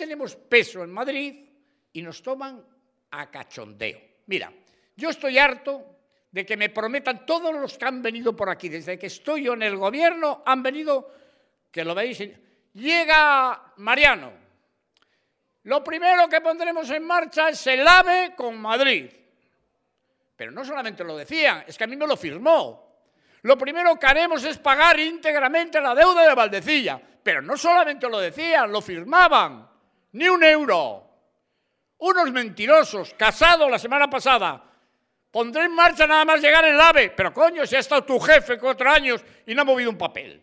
tenemos peso en Madrid y nos toman a cachondeo. Mira, yo estoy harto de que me prometan todos los que han venido por aquí, desde que estoy yo en el gobierno, han venido, que lo veis, llega Mariano. Lo primero que pondremos en marcha es el AVE con Madrid. Pero no solamente lo decían, es que a mí me lo firmó. Lo primero que haremos es pagar íntegramente la deuda de Valdecilla. Pero no solamente lo decían, lo firmaban. Ni un euro. Unos mentirosos. Casado la semana pasada. Pondré en marcha nada más llegar el AVE. Pero coño, si ha estado tu jefe 4 años y no ha movido un papel.